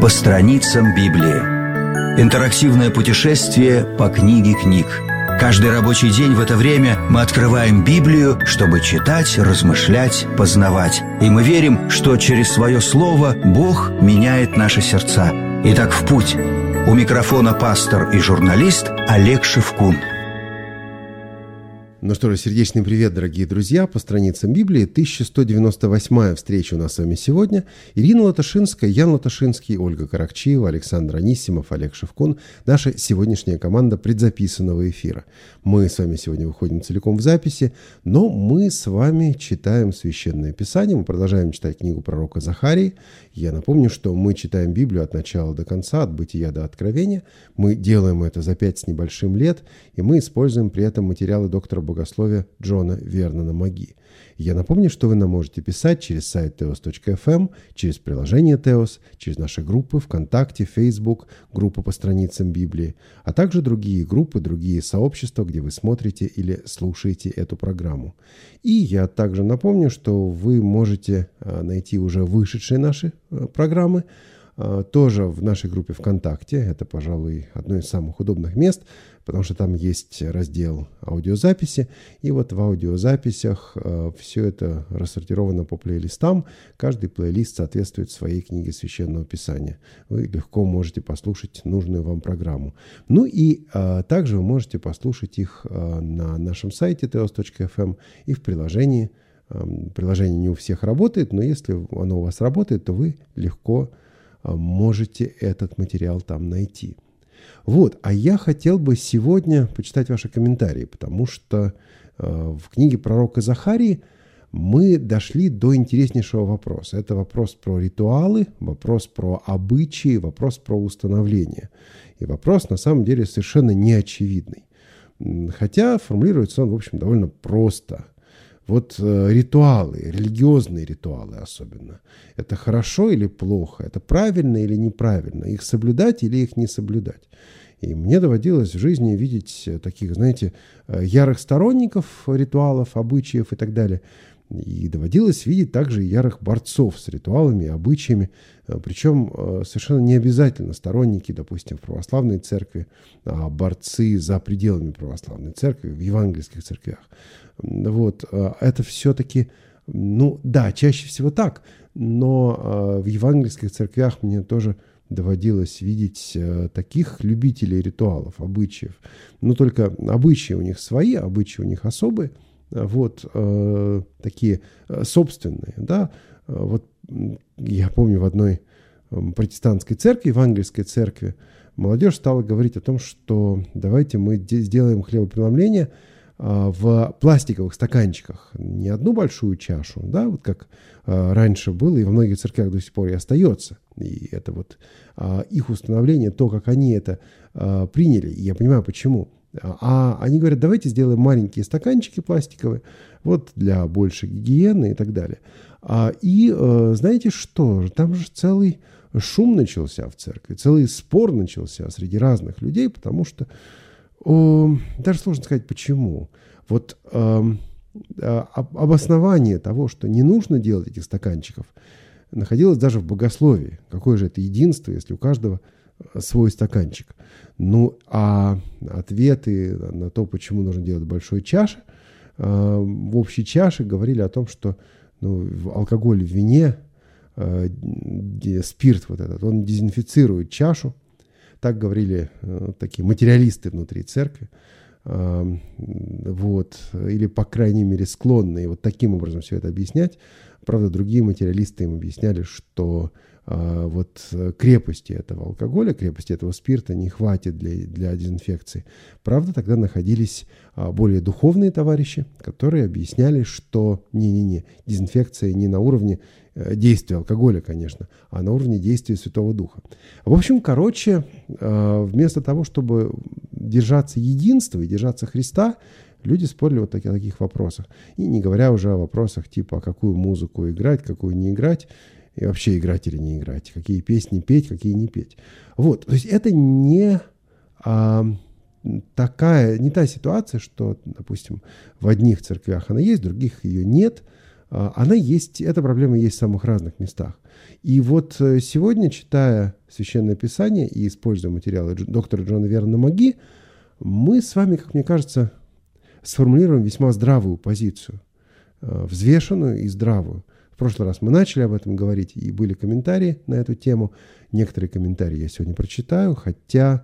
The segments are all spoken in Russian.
По страницам Библии. Интерактивное путешествие по книге книг. Каждый рабочий день в это время мы открываем Библию, чтобы читать, размышлять, познавать. И мы верим, что через свое слово Бог меняет наши сердца. Итак, в путь. У микрофона пастор и журналист Олег Шевкун. Ну что же, сердечный привет, дорогие друзья, по страницам Библии. 1198-я встреча у нас с вами сегодня. Ирина Латашинская, Ян Латашинский, Ольга Каракчиева, Александр Анисимов, Олег Шевкун. Наша сегодняшняя команда предзаписанного эфира. Мы с вами сегодня выходим целиком в записи, но мы с вами читаем Священное Писание. Мы продолжаем читать книгу пророка Захарии. Я напомню, что мы читаем Библию от начала до конца, от Бытия до Откровения. Мы делаем это за 5 с небольшим лет, и мы используем при этом материалы доктора богословия Джона Вернона Маги. Я напомню, что вы нам можете писать через сайт teos.fm, через приложение Teos, через наши группы ВКонтакте, Facebook, группы по страницам Библии, а также другие группы, другие сообщества, где вы смотрите или слушаете эту программу. И я также напомню, что вы можете найти уже вышедшие наши программы тоже в нашей группе ВКонтакте. Это, пожалуй, одно из самых удобных мест, потому что там есть раздел аудиозаписи. И вот в аудиозаписях все это рассортировано по плейлистам. Каждый плейлист соответствует своей книге Священного Писания. Вы легко можете послушать нужную вам программу. Ну и также вы можете послушать их на нашем сайте teos.fm и в приложении. Приложение не у всех работает, но если оно у вас работает, то вы легко можете этот материал там найти. Вот, а я хотел бы сегодня почитать ваши комментарии, потому что в книге пророка Захарии мы дошли до интереснейшего вопроса. Это вопрос про ритуалы, вопрос про обычаи, вопрос про установление. И вопрос на самом деле совершенно неочевидный. Хотя формулируется он, в общем, довольно просто. Вот ритуалы, религиозные ритуалы особенно. Это хорошо или плохо? Это правильно или неправильно? Их соблюдать или их не соблюдать? И мне доводилось в жизни видеть таких, знаете, ярых сторонников ритуалов, обычаев и так далее. И доводилось видеть также ярых борцов с ритуалами и обычаями. Причем совершенно не обязательно сторонники, допустим, в православной церкви, а борцы за пределами православной церкви, в евангельских церквях. Вот, это все-таки, ну да, чаще всего так, но в евангельских церквях мне тоже доводилось видеть таких любителей ритуалов, обычаев. Но только обычаи у них свои, обычаи у них особые, вот, такие собственные, да. Вот я помню в одной протестантской церкви, евангельской церкви, молодежь стала говорить о том, что давайте мы сделаем хлебопреломление в пластиковых стаканчиках, не одну большую чашу, да, вот как раньше было, и во многих церквях до сих пор и остается. И это вот их установление, то, как они это приняли, и я понимаю, почему. А они говорят, давайте сделаем маленькие стаканчики пластиковые, вот для большей гигиены и так далее. И знаете что, там же целый шум начался в церкви, целый спор начался среди разных людей, потому что даже сложно сказать, почему. Вот обоснование того, что не нужно делать этих стаканчиков, находилось даже в богословии. Какое же это единство, если у каждого свой стаканчик. Ну, а ответы на то, почему нужно делать большой чаши, в общей чаше говорили о том, что алкоголь в вине, спирт вот этот, он дезинфицирует чашу. Так говорили такие материалисты внутри церкви, вот, или, по крайней мере, склонные вот таким образом все это объяснять. Правда, другие материалисты им объясняли, что вот крепости этого алкоголя, крепости этого спирта не хватит для дезинфекции. Правда, тогда находились более духовные товарищи, которые объясняли, что дезинфекция не на уровне действия алкоголя, конечно, а на уровне действия Святого Духа. В общем, вместо того, чтобы держаться единства и держаться Христа, люди спорили вот о таких вопросах. И не говоря уже о вопросах типа, какую музыку играть, какую не играть, и вообще играть или не играть, какие песни петь, какие не петь. Вот, то есть это не та ситуация, что, допустим, в одних церквях она есть, в других ее нет. она есть, эта проблема есть в самых разных местах. И вот сегодня, читая Священное Писание и используя материалы доктора Джона Вернона Маги, мы с вами, как мне кажется, сформулируем весьма здравую позицию, взвешенную и здравую. В прошлый раз мы начали об этом говорить, и были комментарии на эту тему. Некоторые комментарии я сегодня прочитаю, хотя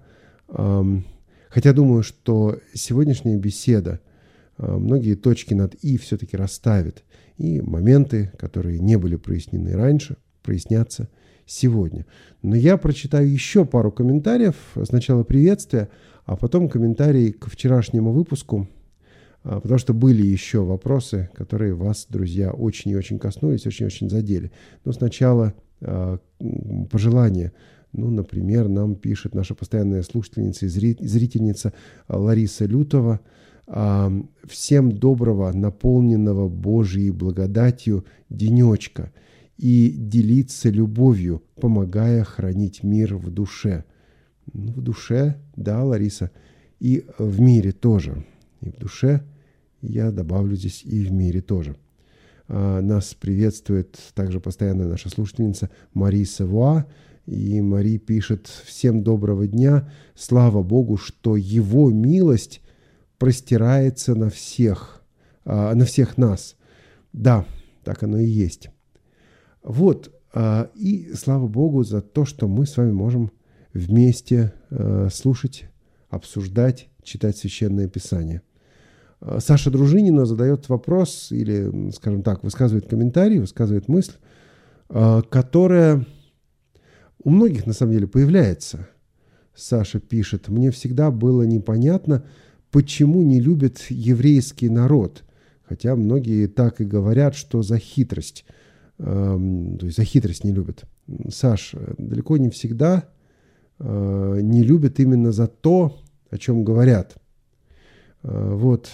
думаю, что сегодняшняя беседа многие точки над «и» все-таки расставит, и моменты, которые не были прояснены раньше, прояснятся сегодня. Но я прочитаю еще пару комментариев. Сначала приветствия, а потом комментарии к вчерашнему выпуску, потому что были еще вопросы, которые вас, друзья, очень и очень коснулись, очень-очень задели. Но сначала пожелания. Например, нам пишет наша постоянная слушательница и зрительница Лариса Лютова: «Всем доброго, наполненного Божьей благодатью денечка, и делиться любовью, помогая хранить мир в душе». В душе, да, Лариса, и в мире тоже. И в душе, я добавлю здесь, и в мире тоже. Нас приветствует также постоянная наша слушательница Мари Савуа. И Мари пишет: «Всем доброго дня, слава Богу, что Его милость простирается на всех нас». Да, так оно и есть. Вот, и слава Богу за то, что мы с вами можем вместе слушать, обсуждать, читать Священное Писание. Саша Дружинина задает вопрос, или, скажем так, высказывает комментарий, высказывает мысль, которая у многих на самом деле появляется. Саша пишет: «Мне всегда было непонятно, почему не любят еврейский народ, хотя многие так и говорят, что за хитрость». То есть за хитрость не любят. Саш, далеко не всегда не любят именно за то, о чем говорят. Вот.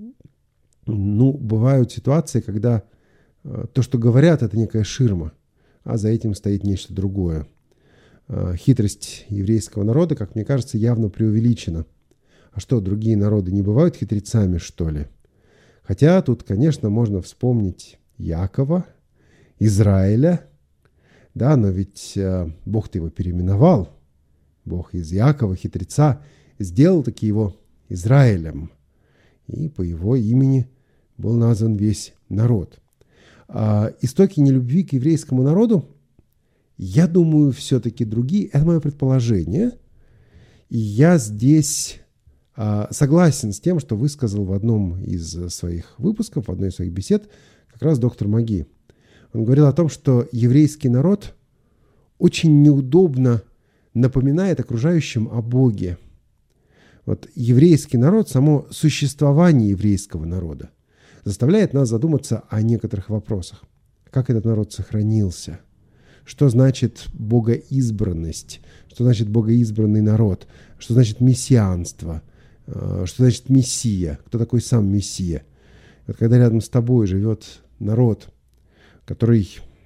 Бывают ситуации, когда то, что говорят, это некая ширма, а за этим стоит нечто другое. Хитрость еврейского народа, как мне кажется, явно преувеличена. А что, другие народы не бывают хитрецами, что ли? Хотя тут, конечно, можно вспомнить Якова, Израиля, да, но ведь Бог-то его переименовал. Бог из Якова, хитреца, сделал таки его Израилем. И по его имени был назван весь народ. Истоки нелюбви к еврейскому народу, я думаю, все-таки другие. Это мое предположение. И я здесь согласен с тем, что высказал в одном из своих выпусков, в одной из своих бесед, как раз доктор Маги. Он говорил о том, что еврейский народ очень неудобно напоминает окружающим о Боге. Вот еврейский народ, само существование еврейского народа заставляет нас задуматься о некоторых вопросах. Как этот народ сохранился? Что значит богоизбранность? Что значит богоизбранный народ? Что значит мессианство? Что значит мессия? Кто такой сам мессия? Вот когда рядом с тобой живет народ, который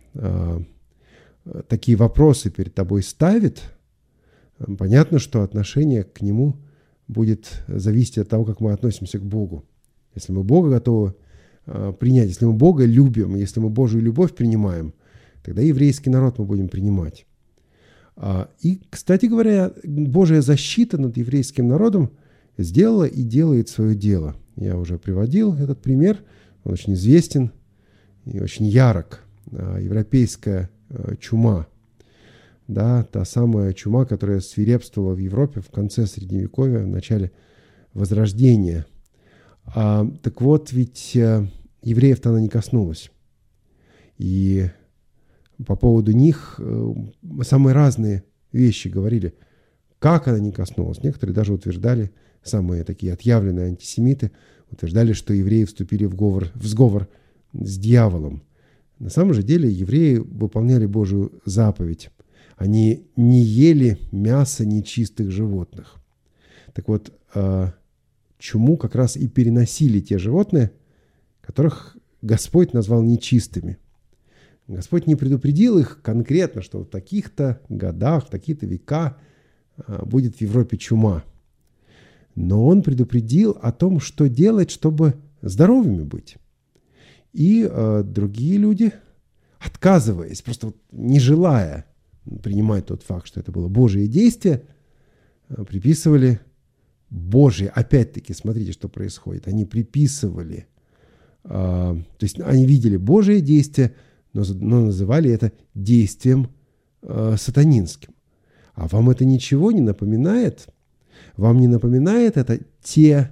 такие вопросы перед тобой ставит, понятно, что отношение к нему будет зависеть от того, как мы относимся к Богу. Если мы Бога готовы принять, если мы Бога любим, если мы Божию любовь принимаем, тогда еврейский народ мы будем принимать. И, кстати говоря, Божья защита над еврейским народом сделала и делает свое дело. Я уже приводил этот пример, он очень известен и очень ярок. Европейская чума. Да, та самая чума, которая свирепствовала в Европе в конце Средневековья, в начале Возрождения. Так вот, ведь евреев-то она не коснулась. И по поводу них самые разные вещи говорили. Как она не коснулась? Некоторые даже утверждали, самые такие отъявленные антисемиты, утверждали, что евреи вступили в сговор с дьяволом. На самом же деле евреи выполняли Божию заповедь. Они не ели мясо нечистых животных. Так вот, чуму как раз и переносили те животные, которых Господь назвал нечистыми. Господь не предупредил их конкретно, что в таких-то годах, в такие-то века будет в Европе чума. Но Он предупредил о том, что делать, чтобы здоровыми быть. И другие люди, отказываясь, просто не желая принимать тот факт, что это было Божие действие, приписывали Божие. Опять-таки, смотрите, что происходит. Они приписывали, то есть они видели Божие действие, но называли это действием сатанинским. А вам это ничего не напоминает? Вам не напоминает это те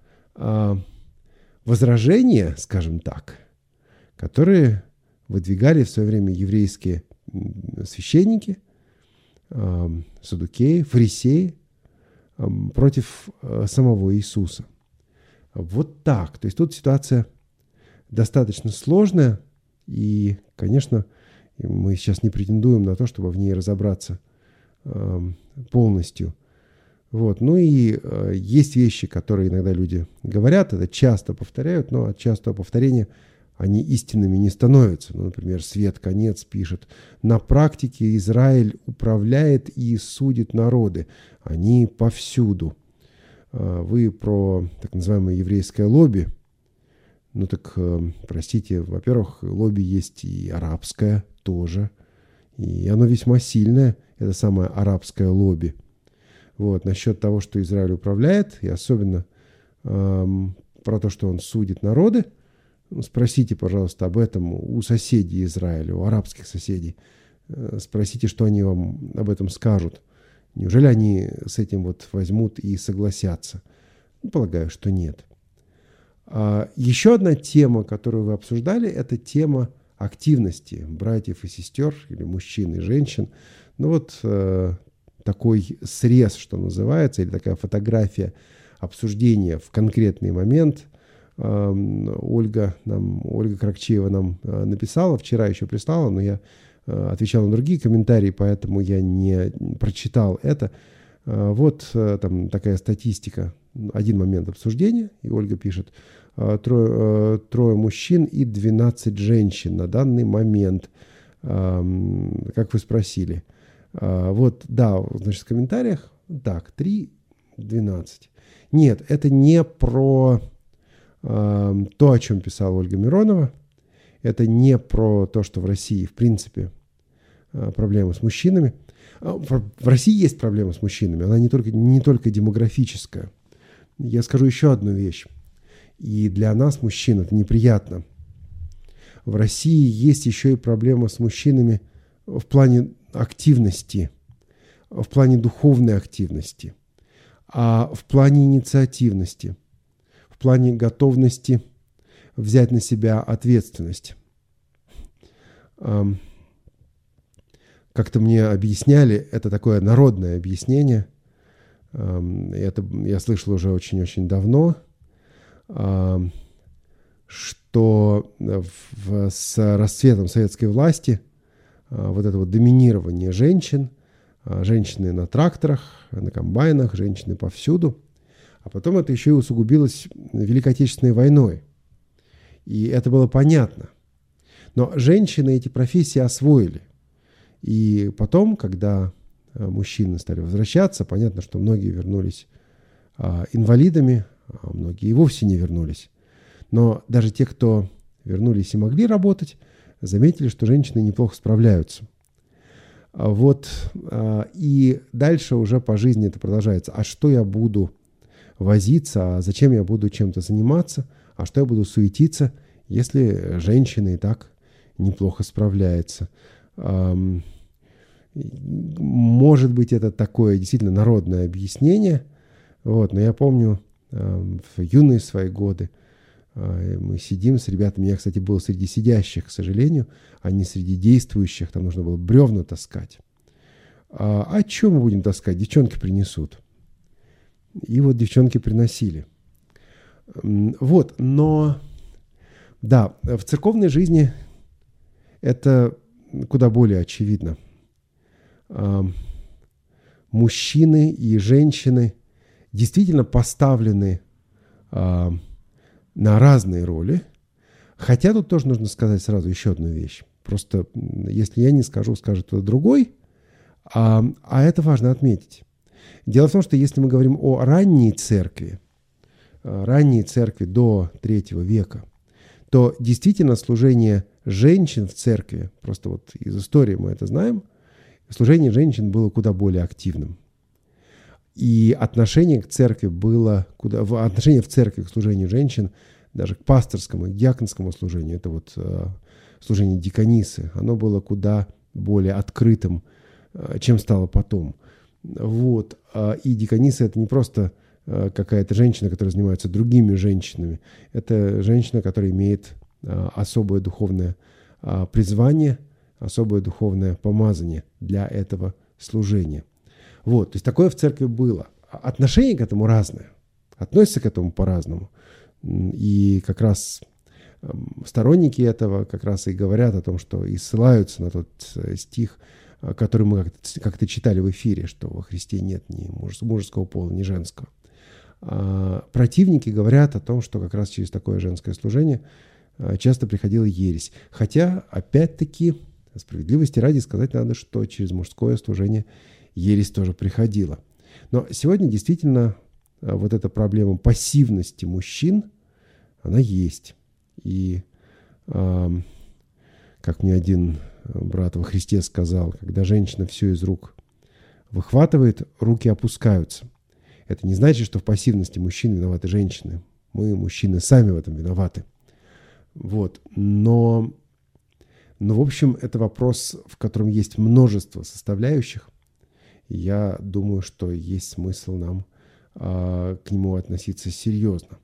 возражения, скажем так, которые выдвигали в свое время еврейские священники, саддукеи, фарисеи против самого Иисуса? Вот так. То есть тут ситуация достаточно сложная, и, конечно, мы сейчас не претендуем на то, чтобы в ней разобраться полностью. Вот. Ну и есть вещи, которые иногда люди говорят, это часто повторяют, но от частого повторения они истинными не становятся. Ну, например, Свет Конец пишет: «На практике Израиль управляет и судит народы. Они повсюду». Вы про так называемое еврейское лобби. Ну так, простите, во-первых, лобби есть и арабское тоже. И оно весьма сильное, это самое арабское лобби. Вот. Насчет того, что Израиль управляет, и особенно про то, что он судит народы, спросите, пожалуйста, об этом у соседей Израиля, у арабских соседей. Спросите, что они вам об этом скажут. Неужели они с этим вот возьмут и согласятся? Ну, полагаю, что нет. Еще одна тема, которую вы обсуждали, это тема активности братьев и сестер, или мужчин и женщин. Ну вот такой срез, что называется, или такая фотография обсуждения в конкретный момент. Ольга Каракчиева нам написала, вчера еще прислала, но я отвечал на другие комментарии, поэтому я не прочитал это. Вот там такая статистика. Один момент обсуждения, и Ольга пишет: трое мужчин и 12 женщин на данный момент, как вы спросили. Вот, да, значит, в комментариях, так, 3, 12. Нет, это не про то, о чем писала Ольга Миронова. Это не про то, что в России, в принципе, проблемы с мужчинами. В России есть проблема с мужчинами, она не только демографическая. Я скажу еще одну вещь. И для нас, мужчин, это неприятно. В России есть еще и проблема с мужчинами в плане активности, в плане духовной активности, а в плане инициативности, в плане готовности взять на себя ответственность. Как-то мне объясняли, это такое народное объяснение, это я слышал уже очень-очень давно, что с расцветом советской власти вот это вот доминирование женщин, женщины на тракторах, на комбайнах, женщины повсюду, а потом это еще и усугубилось Великой Отечественной войной. И это было понятно. Но женщины эти профессии освоили. И потом, когда мужчины стали возвращаться, понятно, что многие вернулись инвалидами, а многие и вовсе не вернулись. Но даже те, кто вернулись и могли работать, заметили, что женщины неплохо справляются. Вот, и дальше уже по жизни это продолжается. А что я буду возиться, а зачем я буду чем-то заниматься, а что я буду суетиться, если женщина и так неплохо справляется? Может быть, это такое действительно народное объяснение, вот, но я помню в юные свои годы мы сидим с ребятами, я, кстати, был среди сидящих, к сожалению, а не среди действующих, там нужно было бревна таскать. А что мы будем таскать? Девчонки принесут. И вот девчонки приносили. Вот, но да, в церковной жизни это куда более очевидно. Мужчины и женщины действительно поставлены на разные роли. Хотя тут тоже нужно сказать сразу еще одну вещь. Просто если я не скажу, скажет кто-то другой. А это важно отметить. Дело в том, что если мы говорим о ранней церкви до III века, то действительно служение женщин в церкви, просто вот из истории мы это знаем, служение женщин было куда более активным. И отношение к церкви было отношение в церкви к служению женщин, даже к пасторскому, к диаконскому служению, это вот служение диконисы, оно было куда более открытым, чем стало потом. Вот. И дикониса — это не просто какая-то женщина, которая занимается другими женщинами. Это женщина, которая имеет особое духовное призвание, особое духовное помазание для этого служения. Вот. То есть такое в церкви было. Отношение к этому разное. Относятся к этому по-разному. И как раз сторонники этого как раз и говорят о том, что и ссылаются на тот стих, который мы как-то читали в эфире, что во Христе нет ни мужеского пола, ни женского. Противники говорят о том, что как раз через такое женское служение часто приходила ересь. Хотя, опять-таки, справедливости ради сказать надо, что через мужское служение ересь тоже приходила. Но сегодня действительно вот эта проблема пассивности мужчин, она есть. И как мне один брат во Христе сказал, когда женщина все из рук выхватывает, руки опускаются. Это не значит, что в пассивности мужчин виноваты женщины. Мы, мужчины, сами в этом виноваты. Вот. Но в общем, это вопрос, в котором есть множество составляющих. И я думаю, что есть смысл нам к нему относиться серьезно.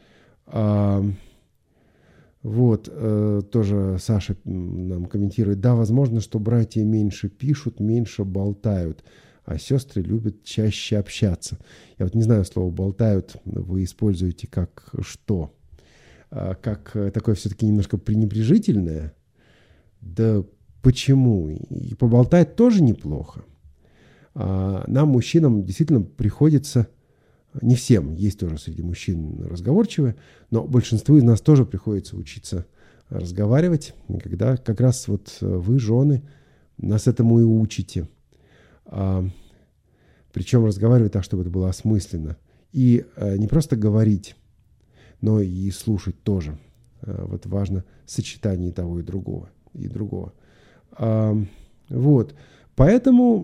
Вот, тоже Саша нам комментирует. Да, возможно, что братья меньше пишут, меньше болтают, а сестры любят чаще общаться. Я вот не знаю, слово «болтают» вы используете как что? Как такое все-таки немножко пренебрежительное? Да почему? И поболтать тоже неплохо. Нам, мужчинам, действительно приходится... Не всем, есть тоже среди мужчин разговорчивые, но большинству из нас тоже приходится учиться разговаривать, когда как раз вот вы, жены, нас этому и учите. Причем разговаривать так, чтобы это было осмысленно. И не просто говорить, но и слушать тоже. Вот важно сочетание того и другого. Вот. Поэтому...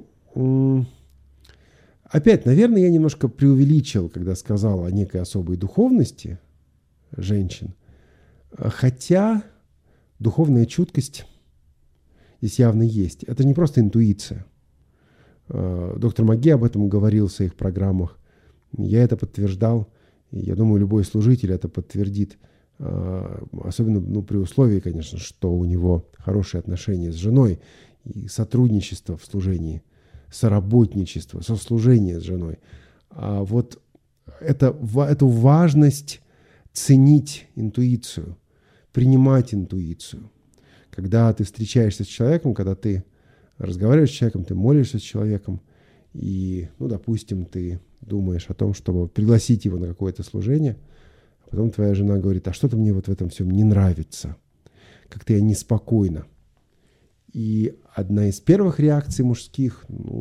Опять, наверное, я немножко преувеличил, когда сказал о некой особой духовности женщин. Хотя духовная чуткость здесь явно есть. Это не просто интуиция. Доктор Маге об этом говорил в своих программах. Я это подтверждал. И я думаю, любой служитель это подтвердит. Особенно при условии, конечно, что у него хорошие отношения с женой и сотрудничество в служении. Соработничество, сослужение с женой. Вот эту важность ценить интуицию, принимать интуицию. Когда ты встречаешься с человеком, когда ты разговариваешь с человеком, ты молишься с человеком, и, допустим, ты думаешь о том, чтобы пригласить его на какое-то служение, а потом твоя жена говорит: а что-то мне вот в этом всем не нравится, как-то я неспокойна. И одна из первых реакций мужских,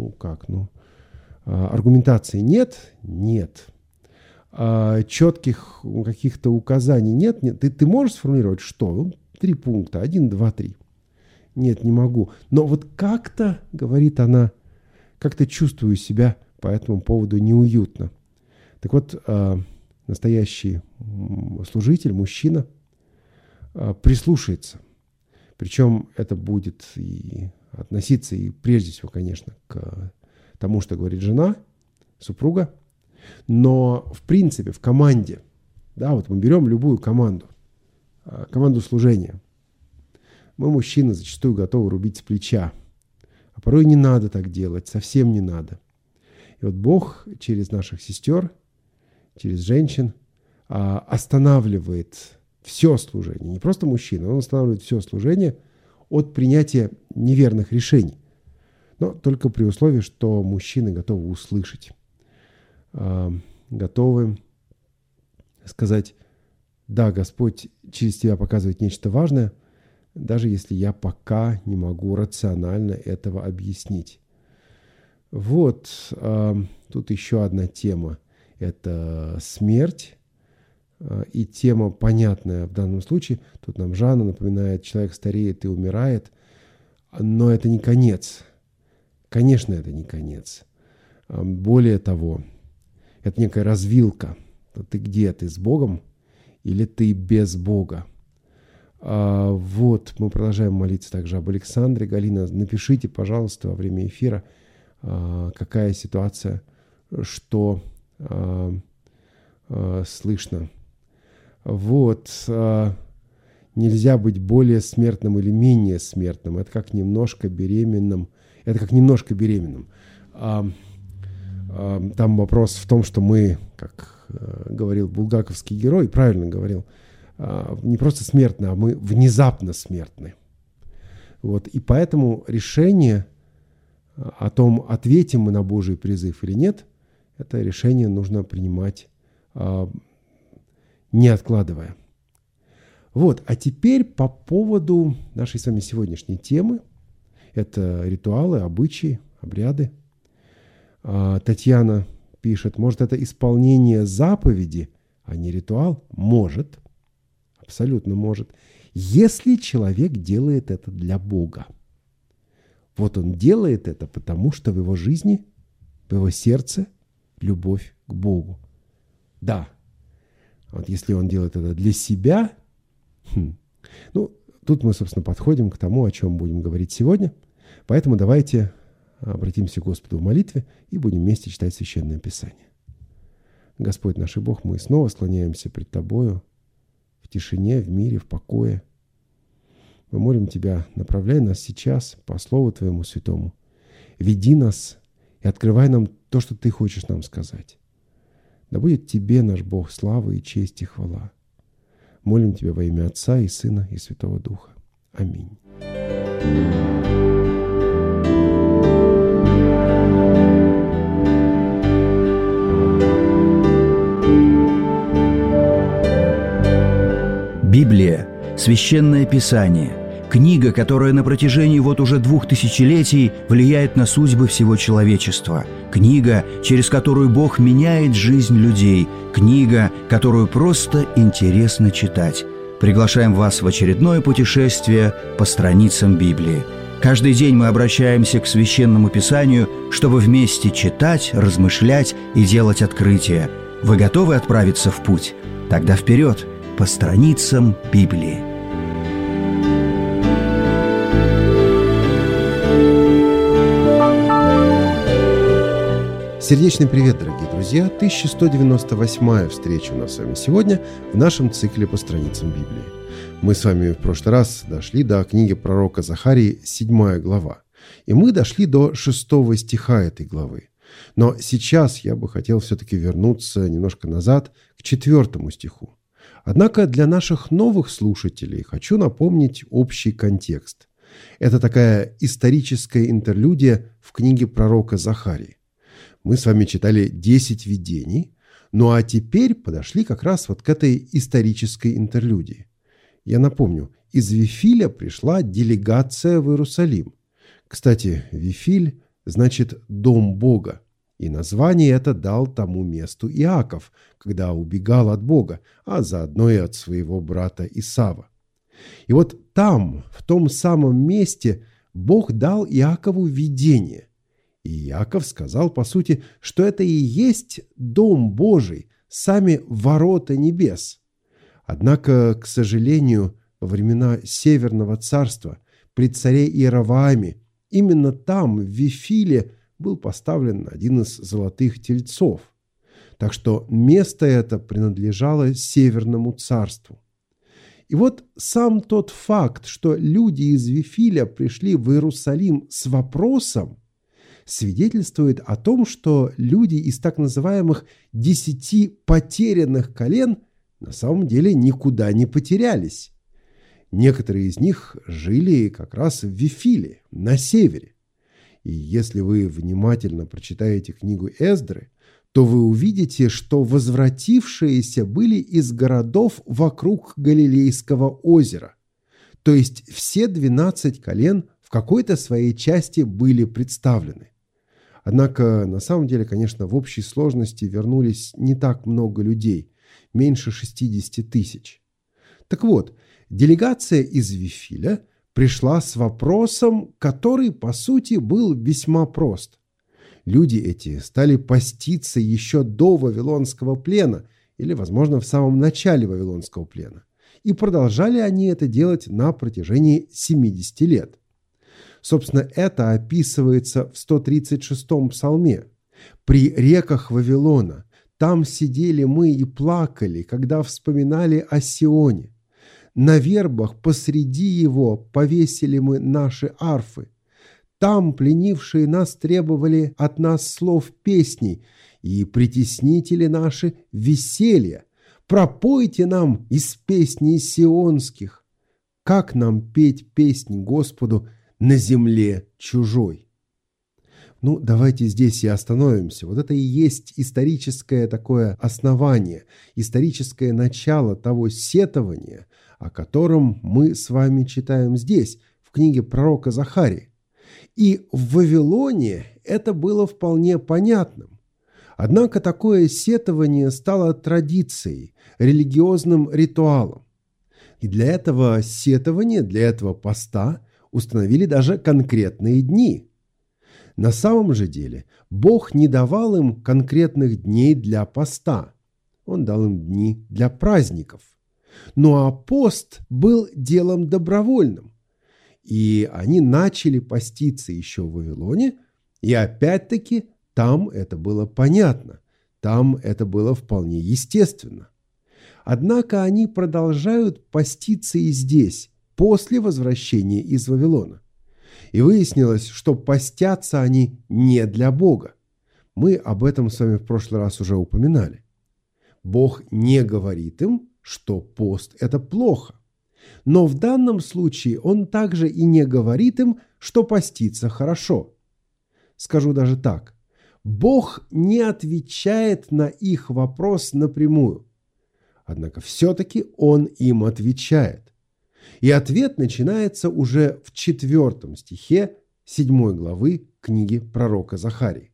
аргументации нет. Четких каких-то указаний нет. Ты можешь сформулировать, что? 3 пункта, 1, 2, 3. Нет, не могу. Но вот как-то, говорит она, как-то чувствую себя по этому поводу неуютно. Так вот, настоящий служитель, мужчина, прислушается. Причем это будет и относиться и прежде всего, конечно, к тому, что говорит жена, супруга. Но в принципе в команде, вот мы берем любую команду служения. Мы, мужчины, зачастую готовы рубить с плеча. А порой не надо так делать, совсем не надо. И вот Бог через наших сестер, через женщин останавливает все служение, не просто мужчина, он останавливает все служение от принятия неверных решений. Но только при условии, что мужчины готовы услышать, готовы сказать: да, Господь через тебя показывает нечто важное, даже если я пока не могу рационально этого объяснить. Вот, тут еще одна тема – это смерть. и тема понятная в данном случае. Тут нам Жанна напоминает: человек стареет и умирает, но это не конец. Конечно, это не конец. Более того, это некая развилка. Ты где? Ты с Богом или ты без Бога? Вот, мы продолжаем молиться также об Александре. Галина, напишите, пожалуйста, во время эфира, какая ситуация, что слышно. Вот, нельзя быть более смертным или менее смертным. Это как немножко беременным. Там вопрос в том, что мы, как говорил булгаковский герой, правильно говорил, не просто смертны, а мы внезапно смертны. Вот. И поэтому решение о том, ответим мы на Божий призыв или нет, это решение нужно принимать, не откладывая. Вот. А теперь по поводу нашей с вами сегодняшней темы. Это ритуалы, обычаи, обряды. Татьяна пишет: может, это исполнение заповеди, а не ритуал? Может. Абсолютно может. Если человек делает это для Бога. Вот он делает это, потому что в его жизни, в его сердце любовь к Богу. Да. Вот если он делает это для себя, тут мы, собственно, подходим к тому, о чем будем говорить сегодня. Поэтому давайте обратимся к Господу в молитве и будем вместе читать Священное Писание. Господь наш и Бог, мы снова склоняемся пред Тобою в тишине, в мире, в покое. Мы молим Тебя, направляй нас сейчас по Слову Твоему Святому. Веди нас и открывай нам то, что Ты хочешь нам сказать. Да будет Тебе, наш Бог, слава и честь и хвала. Молим Тебя во имя Отца и Сына и Святого Духа. Аминь. Библия – Священное Писание, книга, которая на протяжении уже 2000 летий влияет на судьбы всего человечества, книга, через которую Бог меняет жизнь людей, книга, которую просто интересно читать. Приглашаем вас в очередное путешествие по страницам Библии. Каждый день мы обращаемся к Священному Писанию, чтобы вместе читать, размышлять и делать открытия. Вы готовы отправиться в путь? Тогда вперед! По страницам Библии. Сердечный привет, дорогие друзья! 1198-я встреча у нас с вами сегодня в нашем цикле по страницам Библии. Мы с вами в прошлый раз дошли до книги пророка Захарии, 7 глава. И мы дошли до 6 стиха этой главы. Но сейчас я бы хотел все-таки вернуться немножко назад к 4 стиху. Однако для наших новых слушателей хочу напомнить общий контекст. Это такая историческая интерлюдия в книге пророка Захарии. Мы с вами читали 10 видений, ну а теперь подошли как раз вот к этой исторической интерлюдии. Я напомню, из Вифиля пришла делегация в Иерусалим. Кстати, Вифиль значит «дом Бога». И название это дал тому месту Иаков, когда убегал от Бога, а заодно и от своего брата Исава. И вот там, в том самом месте, Бог дал Иакову видение. И Иаков сказал, по сути, что это и есть Дом Божий, сами ворота небес. Однако, к сожалению, во времена Северного царства, при царе Иеровоаме, именно там, в Вифиле, был поставлен один из золотых тельцов. Так что место это принадлежало Северному царству. И вот сам тот факт, что люди из Вифиля пришли в Иерусалим с вопросом, свидетельствует о том, что люди из так называемых 10 потерянных колен на самом деле никуда не потерялись. Некоторые из них жили как раз в Вифиле, на севере. И если вы внимательно прочитаете книгу Эздры, то вы увидите, что возвратившиеся были из городов вокруг Галилейского озера. То есть все 12 колен в какой-то своей части были представлены. Однако, на самом деле, конечно, в общей сложности вернулись не так много людей. меньше 60 тысяч. Так вот, делегация из Вифиля пришла с вопросом, который, по сути, был весьма прост. Люди эти стали поститься еще до Вавилонского плена, или, возможно, в самом начале Вавилонского плена. И продолжали они это делать на протяжении 70 лет. Собственно, это описывается в 136-м псалме. «При реках Вавилона там сидели мы и плакали, когда вспоминали о Сионе. На вербах посреди его повесили мы наши арфы. Там пленившие нас требовали от нас слов песней, и притеснители наши веселья. Пропойте нам из песней сионских. Как нам петь песнь Господу на земле чужой?» Ну, давайте здесь и остановимся. Вот это и есть историческое такое основание, историческое начало того сетования, о котором мы с вами читаем здесь, в книге пророка Захарии. И в Вавилоне это было вполне понятным. Однако такое сетование стало традицией, религиозным ритуалом. И для этого сетования, для этого поста установили даже конкретные дни. На самом же деле Бог не давал им конкретных дней для поста. Он дал им дни для праздников. Ну а пост был делом добровольным. И они начали поститься еще в Вавилоне, и опять-таки там это было понятно, там это было вполне естественно. Однако они продолжают поститься и здесь, после возвращения из Вавилона. И выяснилось, что постятся они не для Бога. Мы об этом с вами в прошлый раз уже упоминали. Бог не говорит им, что пост – это плохо. Но в данном случае Он также и не говорит им, что поститься хорошо. Скажу даже так. Бог не отвечает на их вопрос напрямую. Однако все-таки Он им отвечает. И ответ начинается уже в 4 стихе 7 главы книги пророка Захарии.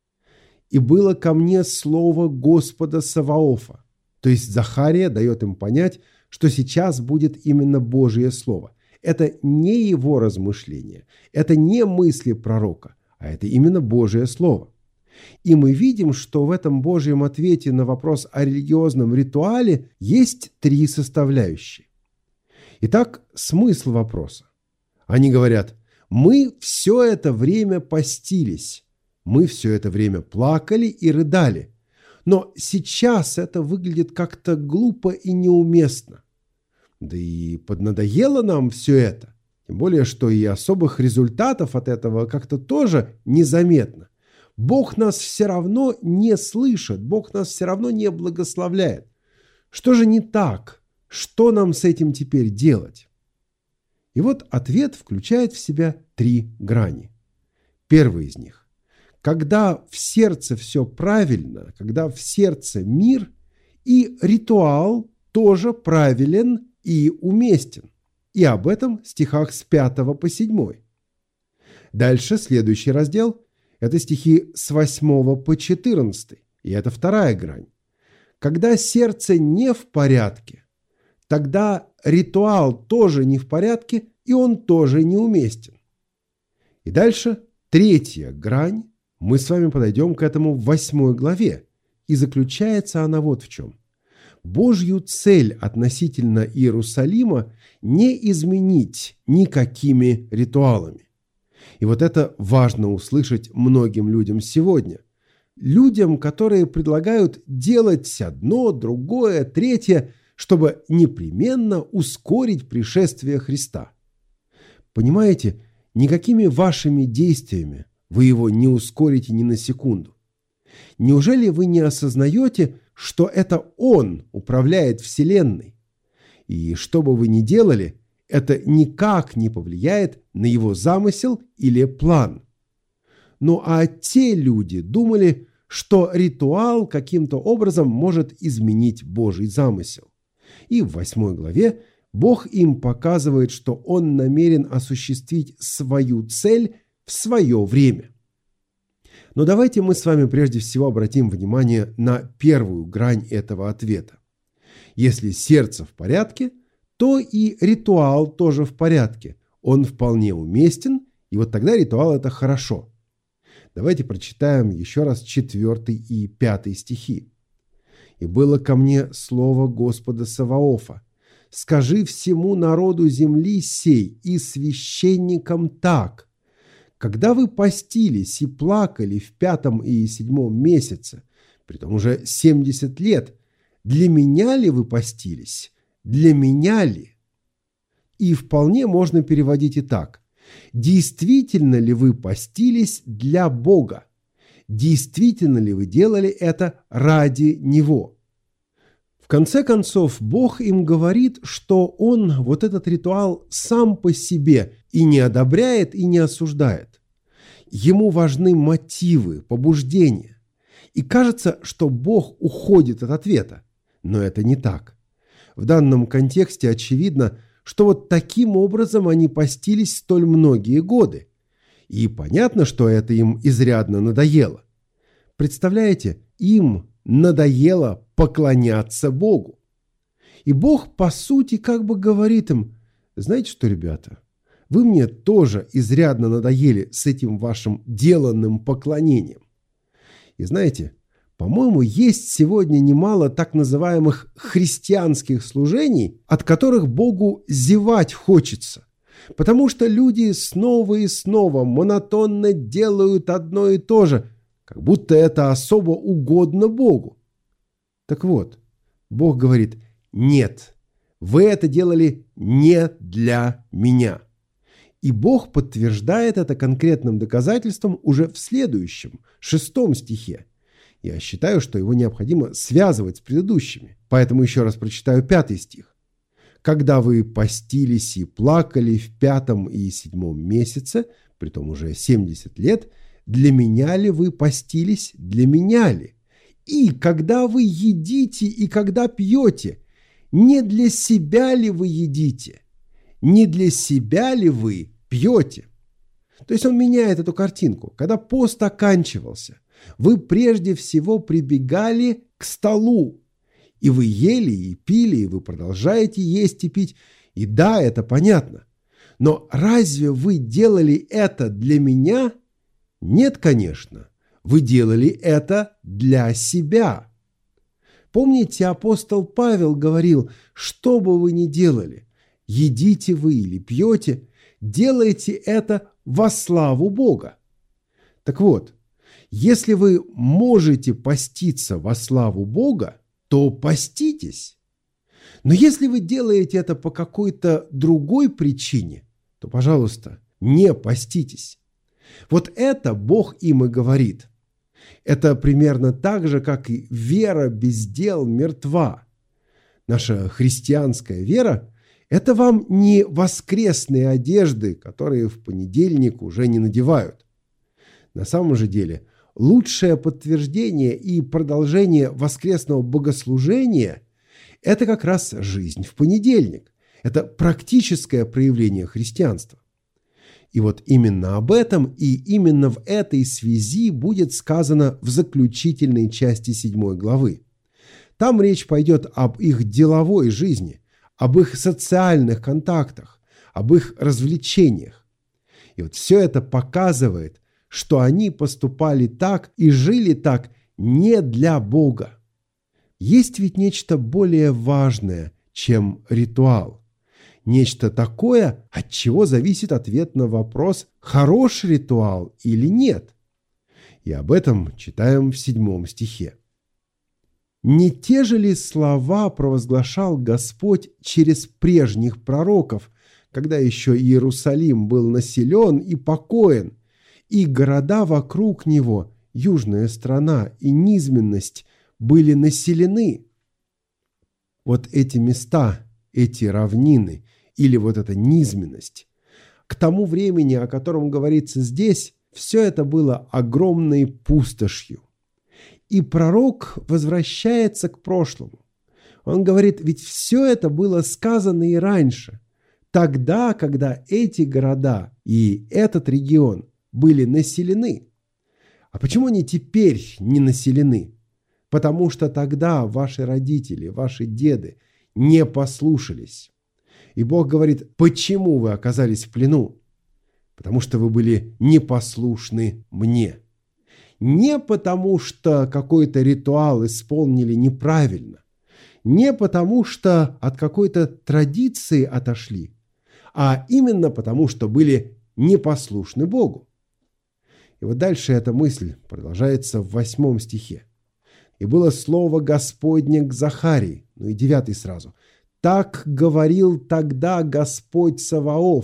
«И было ко мне слово Господа Саваофа». То есть Захария дает им понять, что сейчас будет именно Божье слово. Это не его размышления, это не мысли пророка, а это именно Божье слово. И мы видим, что в этом Божьем ответе на вопрос о религиозном ритуале есть 3 составляющие. Итак, смысл вопроса. Они говорят: мы все это время постились, мы все это время плакали и рыдали, но сейчас это выглядит как-то глупо и неуместно. Да и поднадоело нам все это, тем более, что и особых результатов от этого как-то тоже незаметно. Бог нас все равно не слышит, Бог нас все равно не благословляет. Что же не так? Что нам с этим теперь делать? И вот ответ включает в себя 3 грани. Первый из них. Когда в сердце все правильно, когда в сердце мир, и ритуал тоже правилен и уместен. И об этом в стихах с 5 по 7. Дальше следующий раздел – это стихи с 8 по 14. И это 2 грань. Когда сердце не в порядке, тогда ритуал тоже не в порядке, и он тоже неуместен. И дальше 3 грань. Мы с вами подойдем к этому в 8 главе. И заключается она вот в чем. Божью цель относительно Иерусалима не изменить никакими ритуалами. И вот это важно услышать многим людям сегодня. Людям, которые предлагают делать одно, другое, третье, чтобы непременно ускорить пришествие Христа. Понимаете, никакими вашими действиями вы его не ускорите ни на секунду. Неужели вы не осознаете, что это Он управляет Вселенной? И что бы вы ни делали, это никак не повлияет на Его замысел или план. Ну а те люди думали, что ритуал каким-то образом может изменить Божий замысел. И в 8 главе Бог им показывает, что Он намерен осуществить свою цель в свое время. Но давайте мы с вами прежде всего обратим внимание на первую грань этого ответа. Если сердце в порядке, то и ритуал тоже в порядке. Он вполне уместен, и вот тогда ритуал – это хорошо. Давайте прочитаем еще раз 4 и 5 стихи. «И было ко мне слово Господа Саваофа: скажи всему народу земли сей и священникам так: когда вы постились и плакали в 5 и 7 месяце, притом уже 70 лет, для меня ли вы постились? Для меня ли?» И вполне можно переводить и так: действительно ли вы постились для Бога? Действительно ли вы делали это ради Него? В конце концов, Бог им говорит, что Он вот этот ритуал сам по себе и не одобряет, и не осуждает. Ему важны мотивы, побуждения. И кажется, что Бог уходит от ответа. Но это не так. В данном контексте очевидно, что вот таким образом они постились столь многие годы. И понятно, что это им изрядно надоело. Представляете, им надоело поклоняться Богу. И Бог, по сути, как бы говорит им: знаете что, ребята, вы мне тоже изрядно надоели с этим вашим деланным поклонением. И знаете, по-моему, есть сегодня немало так называемых христианских служений, от которых Богу зевать хочется, потому что люди снова и снова монотонно делают одно и то же, как будто это особо угодно Богу. Так вот, Бог говорит: нет, вы это делали не для меня. И Бог подтверждает это конкретным доказательством уже в следующем, 6 стихе. Я считаю, что его необходимо связывать с предыдущими. Поэтому еще раз прочитаю 5 стих. «Когда вы постились и плакали в 5 и 7 месяце, притом уже 70 лет, для меня ли вы постились? Для меня ли? И когда вы едите и когда пьете, не для себя ли вы едите? Не для себя ли вы пьете?» То есть он меняет эту картинку. Когда пост оканчивался, вы прежде всего прибегали к столу. И вы ели и пили, и вы продолжаете есть и пить. И да, это понятно. Но разве вы делали это для меня? Нет, конечно. Вы делали это для себя. Помните, апостол Павел говорил: что бы вы ни делали, едите вы или пьете, делайте это во славу Бога. Так вот, если вы можете поститься во славу Бога, то поститесь. Но если вы делаете это по какой-то другой причине, то, пожалуйста, не поститесь. Вот это Бог им и говорит. Это примерно так же, как и вера без дел мертва. Наша христианская вера – это вам не воскресные одежды, которые в понедельник уже не надевают. На самом же деле, лучшее подтверждение и продолжение воскресного богослужения – это как раз жизнь в понедельник. Это практическое проявление христианства. И вот именно об этом и именно в этой связи будет сказано в заключительной части 7 главы. Там речь пойдет об их деловой жизни, об их социальных контактах, об их развлечениях. И вот все это показывает, что они поступали так и жили так не для Бога. Есть ведь нечто более важное, чем ритуал. Нечто такое, от чего зависит ответ на вопрос, хорош ритуал или нет. И об этом читаем в 7 стихе. «Не те же ли слова провозглашал Господь через прежних пророков, когда еще Иерусалим был населен и покоен, и города вокруг него, южная страна и низменность, были населены?» Вот эти места, эти равнины или вот эта низменность, к тому времени, о котором говорится здесь, все это было огромной пустошью. И пророк возвращается к прошлому. Он говорит: ведь все это было сказано и раньше, тогда, когда эти города и этот регион были населены. А почему они теперь не населены? потому что тогда ваши родители, ваши деды не послушались. И Бог говорит: почему вы оказались в плену? Потому что вы были непослушны мне. Не потому что какой-то ритуал исполнили неправильно, не потому что от какой-то традиции отошли, а именно потому что были непослушны Богу. И вот дальше эта мысль продолжается в 8 стихе. «И было слово Господне к Захарии». Ну и 9 сразу. «Так говорил тогда Господь Саваоф: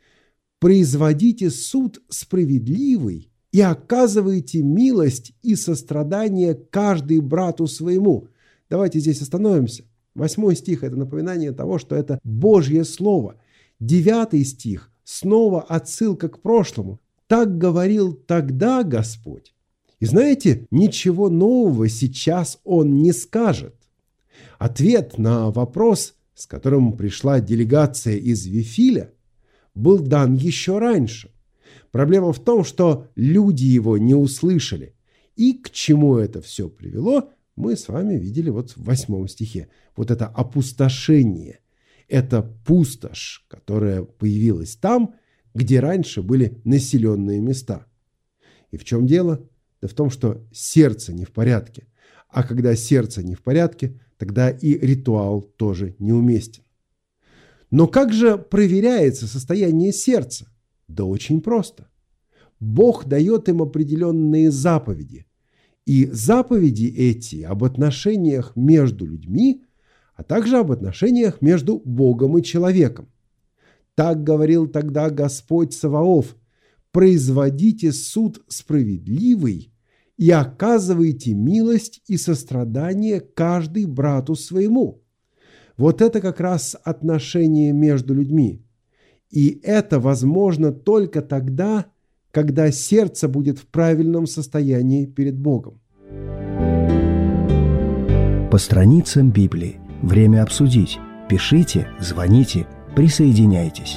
производите суд справедливый и оказывайте милость и сострадание каждый брату своему». Давайте здесь остановимся. 8 стих – это напоминание того, что это Божье Слово. 9 стих – снова отсылка к прошлому. «Так говорил тогда Господь». И знаете, ничего нового сейчас Он не скажет. Ответ на вопрос, с которым пришла делегация из Вифиля, был дан еще раньше. Проблема в том, что люди его не услышали. И к чему это все привело, мы с вами видели вот в 8 стихе. Вот это опустошение, это пустошь, которая появилась там, где раньше были населенные места. И в чем дело? Да в том, что сердце не в порядке. А когда сердце не в порядке, тогда и ритуал тоже неуместен. Но как же проверяется состояние сердца? Да очень просто. Бог дает им определенные заповеди. И заповеди эти об отношениях между людьми, а также об отношениях между Богом и человеком. Так говорил тогда Господь Саваоф: производите суд справедливый и оказывайте милость и сострадание каждый брату своему. Вот это как раз отношение между людьми. И это возможно только тогда, когда сердце будет в правильном состоянии перед Богом. По страницам Библии. Время обсудить. Пишите, звоните, присоединяйтесь.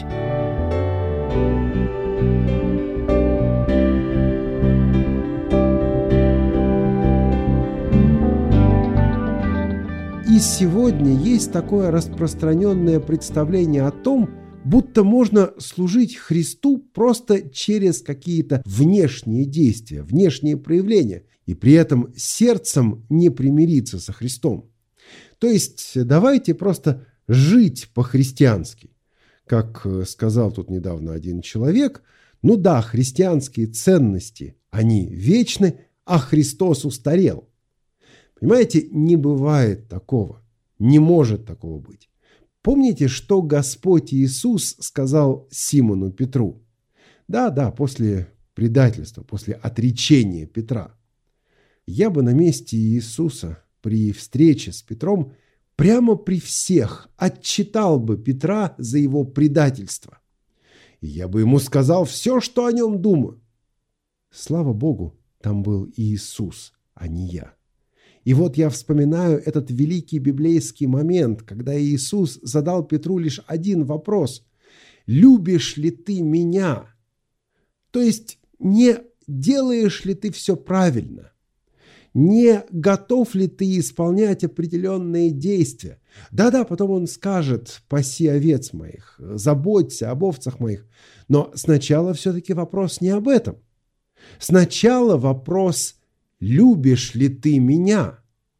И сегодня есть такое распространенное представление о том, будто можно служить Христу просто через какие-то внешние действия, внешние проявления, и при этом сердцем не примириться со Христом. То есть давайте просто жить по-христиански. Как сказал тут недавно один человек, ну да, христианские ценности, они вечны, а Христос устарел. Понимаете, не бывает такого, не может такого быть. Помните, что Господь Иисус сказал Симону Петру? Да, после предательства, после отречения Петра. Я бы на месте Иисуса при встрече с Петром прямо при всех отчитал бы Петра за его предательство. И я бы ему сказал все, что о нем думаю. Слава Богу, там был Иисус, а не я. И вот я вспоминаю этот великий библейский момент, когда Иисус задал Петру лишь один вопрос: «Любишь ли ты меня?» То есть, не делаешь ли ты все правильно? Не готов ли ты исполнять определенные действия? Да, потом он скажет: «Паси овец моих, заботься об овцах моих». Но сначала все-таки вопрос не об этом. Сначала вопрос: любишь ли ты меня?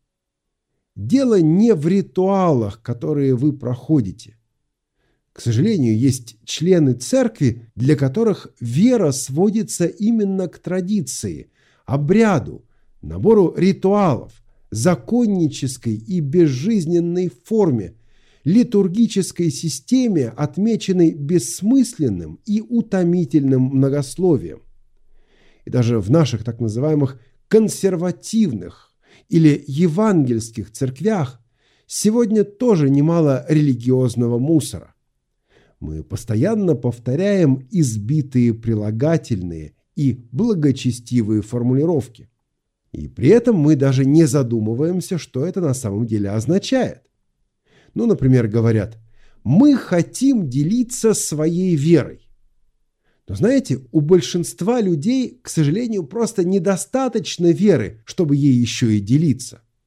Дело не в ритуалах, которые вы проходите. К сожалению, есть члены церкви, для которых вера сводится именно к традиции, обряду, набору ритуалов, законнической и безжизненной форме, литургической системе, отмеченной бессмысленным и утомительным многословием. И даже в наших так называемых консервативных или евангельских церквях сегодня тоже немало религиозного мусора. Мы постоянно повторяем избитые прилагательные и благочестивые формулировки. И при этом мы даже не задумываемся, что это на самом деле означает. Ну, например, говорят: «Мы хотим делиться своей верой». Но знаете, у большинства людей, к сожалению, просто недостаточно веры, чтобы ей еще и делиться.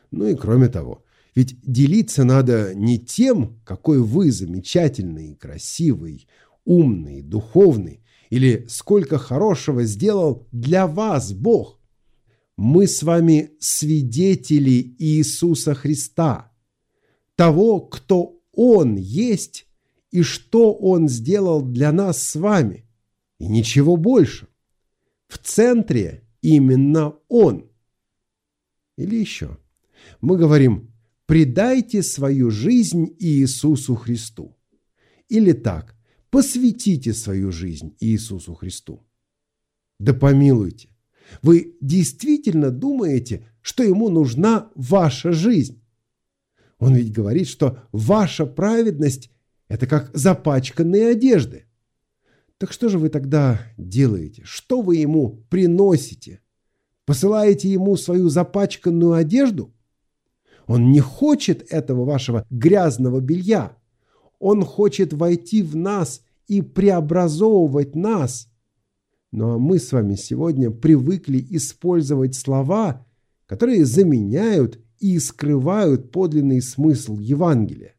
Ну и кроме того, ведь делиться надо не тем, какой вы замечательный, красивый, умный, духовный, или сколько хорошего сделал для вас Бог. Мы с вами свидетели Иисуса Христа, того, кто Он есть и что Он сделал для нас с вами, и ничего больше. В центре именно Он. Или еще. Мы говорим: предайте свою жизнь Иисусу Христу. Или так: посвятите свою жизнь Иисусу Христу. Да помилуйте, вы действительно думаете, что Ему нужна ваша жизнь? Он ведь говорит, что ваша праведность – это как запачканные одежды. Так что же вы тогда делаете? Что вы Ему приносите? Посылаете Ему свою запачканную одежду? Он не хочет этого вашего грязного белья. Он хочет войти в нас и преобразовывать нас. Ну а мы с вами сегодня привыкли использовать слова, которые заменяют и скрывают подлинный смысл Евангелия.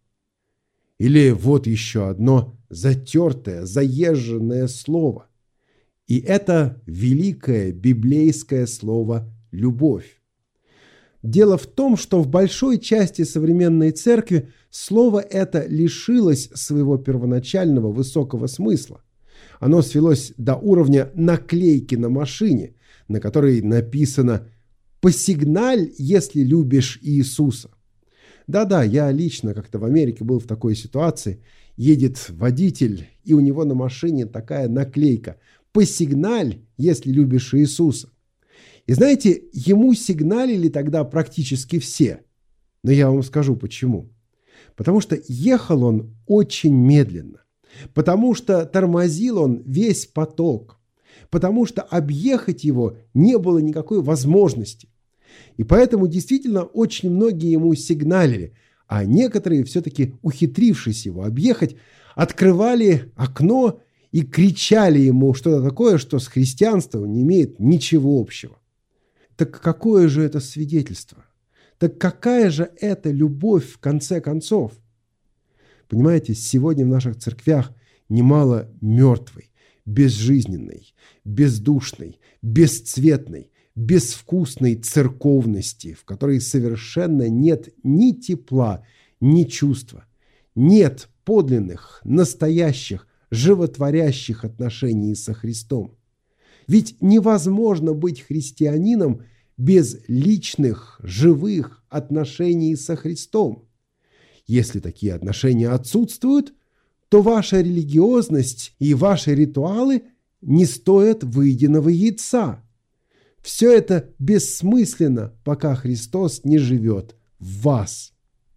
Или вот еще одно затертое, заезженное слово. И это великое библейское слово «любовь». Дело в том, что в большой части современной церкви слово это лишилось своего первоначального высокого смысла. Оно свелось до уровня наклейки на машине, на которой написано «Посигналь, если любишь Иисуса». Да-да, я лично как-то в Америке был в такой ситуации. Едет водитель, и у него на машине такая наклейка «Посигналь, если любишь Иисуса». И знаете, ему сигналили тогда практически все. Но я вам скажу почему. Потому что ехал он очень медленно. Потому что тормозил он весь поток. Потому что объехать его не было никакой возможности. И поэтому действительно очень многие ему сигналили, а некоторые, все-таки ухитрившись его объехать, открывали окно и кричали ему что-то такое, что с христианством не имеет ничего общего. Так какое же это свидетельство? Так какая же это любовь в конце концов? Понимаете, сегодня в наших церквях немало мертвой, безжизненной, бездушной, бесцветной, безвкусной церковности, в которой совершенно нет ни тепла, ни чувства. Нет подлинных, настоящих, животворящих отношений со Христом. Ведь невозможно быть христианином без личных, живых отношений со Христом. Если такие отношения отсутствуют, то ваша религиозность и ваши ритуалы не стоят выеденного яйца. Все это бессмысленно, пока Христос не живет в вас.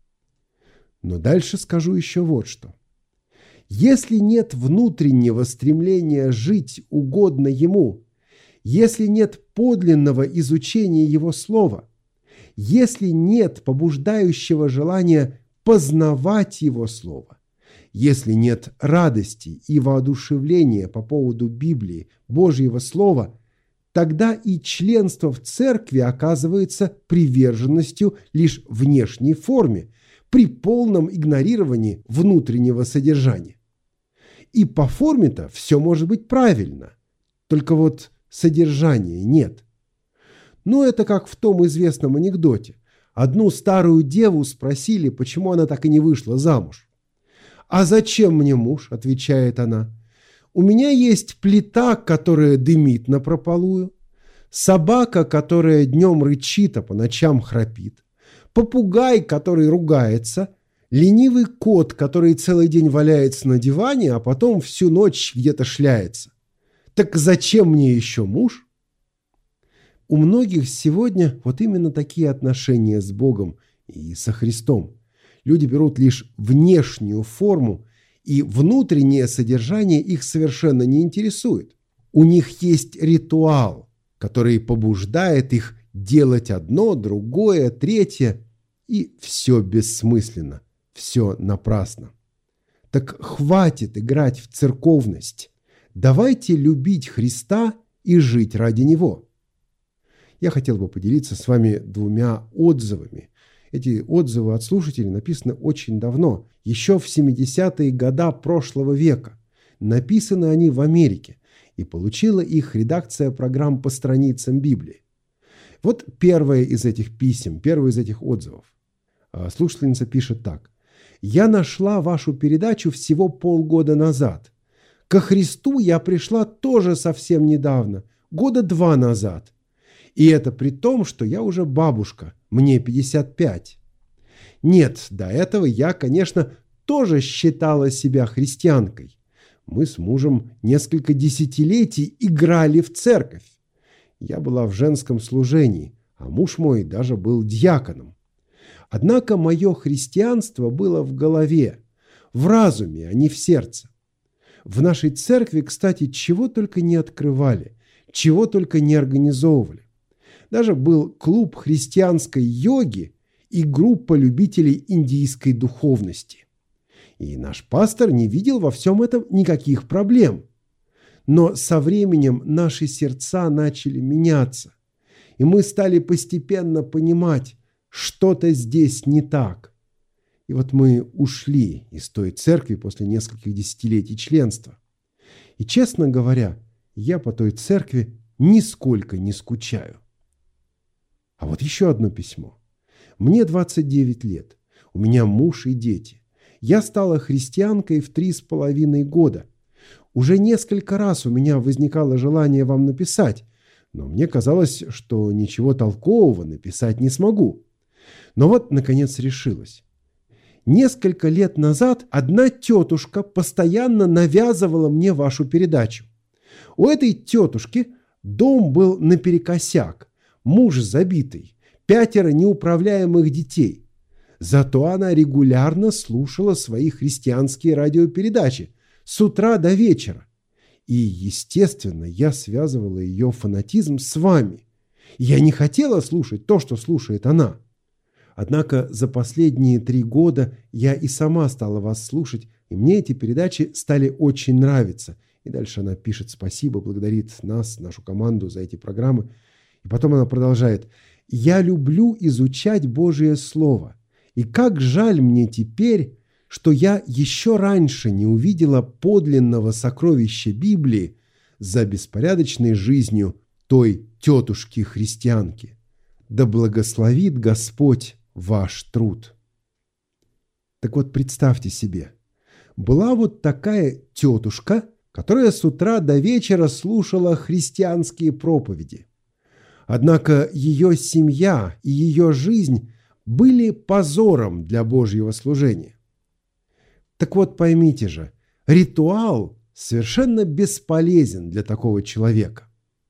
Но дальше скажу еще вот что. Если нет внутреннего стремления жить угодно Ему, если нет подлинного изучения Его Слова, если нет побуждающего желания познавать Его Слово, если нет радости и воодушевления по поводу Библии, Божьего Слова, тогда и членство в церкви оказывается приверженностью лишь внешней форме, при полном игнорировании внутреннего содержания. И по форме-то все может быть правильно, только вот содержания нет. Ну, это как в том известном анекдоте. Одну старую деву спросили, почему она так и не вышла замуж. «А зачем мне муж?» – отвечает она. «У меня есть плита, которая дымит напропалую, собака, которая днем рычит, а по ночам храпит, попугай, который ругается, ленивый кот, который целый день валяется на диване, а потом всю ночь где-то шляется. Так зачем мне еще муж?» У многих сегодня вот именно такие отношения с Богом и со Христом. Люди берут лишь внешнюю форму, и внутреннее содержание их совершенно не интересует. У них есть ритуал, который побуждает их делать одно, другое, третье, и все бессмысленно, все напрасно. Так хватит играть в церковность. Давайте любить Христа и жить ради Него. Я хотел бы поделиться с вами двумя отзывами. Эти отзывы от слушателей написаны очень давно, еще в 70-е годы прошлого века. Написаны они в Америке, и получила их редакция программ по страницам Библии. Вот первое из этих писем, первый из этих отзывов. Слушательница пишет так. «Я нашла вашу передачу всего полгода назад. Ко Христу я пришла тоже совсем недавно, года 2 назад. И это при том, что я уже бабушка, мне 55. Нет, до этого я, конечно, тоже считала себя христианкой. Мы с мужем несколько десятилетий играли в церковь. Я была в женском служении, а муж мой даже был диаконом. Однако мое христианство было в голове, в разуме, а не в сердце. В нашей церкви, кстати, чего только не открывали, чего только не организовывали. Даже был клуб христианской йоги и группа любителей индийской духовности. И наш пастор не видел во всем этом никаких проблем. Но со временем наши сердца начали меняться, и мы стали постепенно понимать, что-то здесь не так. И вот мы ушли из той церкви после нескольких десятилетий членства. И, честно говоря, я по той церкви нисколько не скучаю. А вот еще одно письмо. Мне 29 лет, у меня муж и дети. Я стала христианкой в 3,5 года. Уже несколько раз у меня возникало желание вам написать, но мне казалось, что ничего толкового написать не смогу. Но вот, наконец, решилась. Несколько лет назад одна тетушка постоянно навязывала мне вашу передачу. У этой тетушки дом был наперекосяк, муж забитый, 5 неуправляемых детей. Зато она регулярно слушала свои христианские радиопередачи с утра до вечера. И, естественно, я связывала ее фанатизм с вами. Я не хотела слушать то, что слушает она. Однако за последние 3 года я и сама стала вас слушать, и мне эти передачи стали очень нравиться. И дальше она пишет спасибо, благодарит нас, нашу команду за эти программы. И потом она продолжает. «Я люблю изучать Божие Слово. И как жаль мне теперь, что я еще раньше не увидела подлинного сокровища Библии за беспорядочной жизнью той тетушки-христианки. Да благословит Господь ваш труд». Так вот, представьте себе, была вот такая тетушка, которая с утра до вечера слушала христианские проповеди. Однако ее семья и ее жизнь были позором для Божьего служения. Так вот, поймите же, ритуал совершенно бесполезен для такого человека.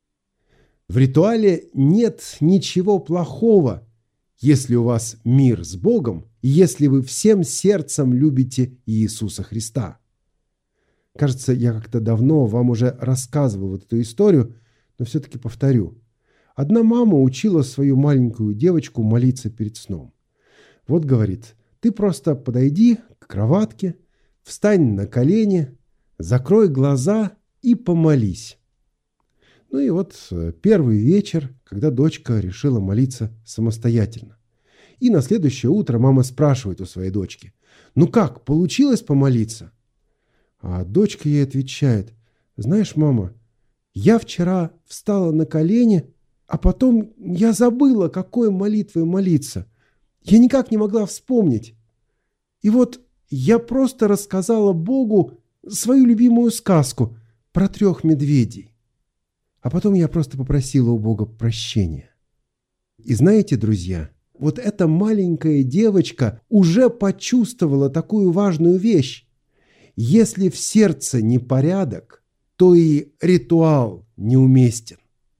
В ритуале нет ничего плохого, если у вас мир с Богом и если вы всем сердцем любите Иисуса Христа. Кажется, я как-то давно вам уже рассказывал вот эту историю, но все-таки повторю. Одна мама учила свою маленькую девочку молиться перед сном. Вот говорит, ты просто подойди к кроватке, встань на колени, закрой глаза и помолись. Ну и вот первый вечер, когда дочка решила молиться самостоятельно. И на следующее утро мама спрашивает у своей дочки, ну как, получилось помолиться? А дочка ей отвечает, знаешь, мама, я вчера встала на колени, а потом я забыла, какой молитвой молиться. Я никак не могла вспомнить. И вот я просто рассказала Богу свою любимую сказку про 3 медведей. А потом я просто попросила у Бога прощения. И знаете, друзья, вот эта маленькая девочка уже почувствовала такую важную вещь. Если в сердце непорядок, то и ритуал неуместен.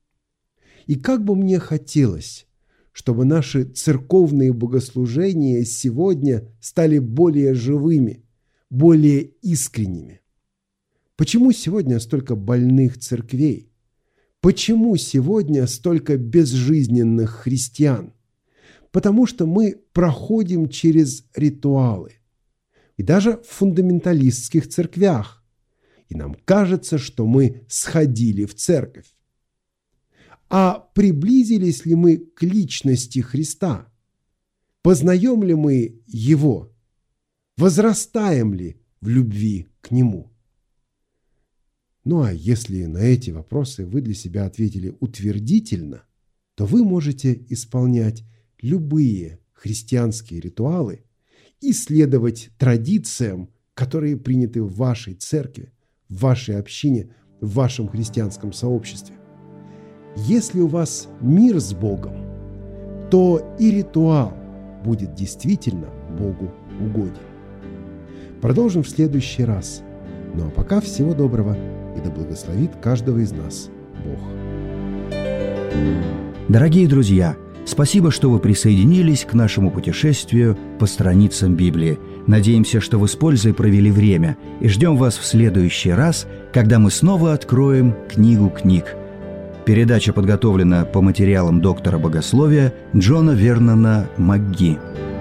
И как бы мне хотелось, чтобы наши церковные богослужения сегодня стали более живыми, более искренними. Почему сегодня столько больных церквей? Почему сегодня столько безжизненных христиан? Потому что мы проходим через ритуалы. И даже в фундаменталистских церквях. И нам кажется, что мы сходили в церковь. а приблизились ли мы к личности Христа? Познаем ли мы Его? Возрастаем ли в любви к Нему? Ну а если на эти вопросы вы для себя ответили утвердительно, то вы можете исполнять любые христианские ритуалы и следовать традициям, которые приняты в вашей церкви, в вашей общине, в вашем христианском сообществе. Если у вас мир с Богом, то и ритуал будет действительно Богу угоден. Продолжим в следующий раз. Ну а пока всего доброго, и да благословит каждого из нас Бог. Дорогие друзья, спасибо, что вы присоединились к нашему путешествию по страницам Библии. Надеемся, что вы с пользой провели время, и ждем вас в следующий раз, когда мы снова откроем книгу книг. Передача подготовлена по материалам доктора богословия Джона Вернона МакГи.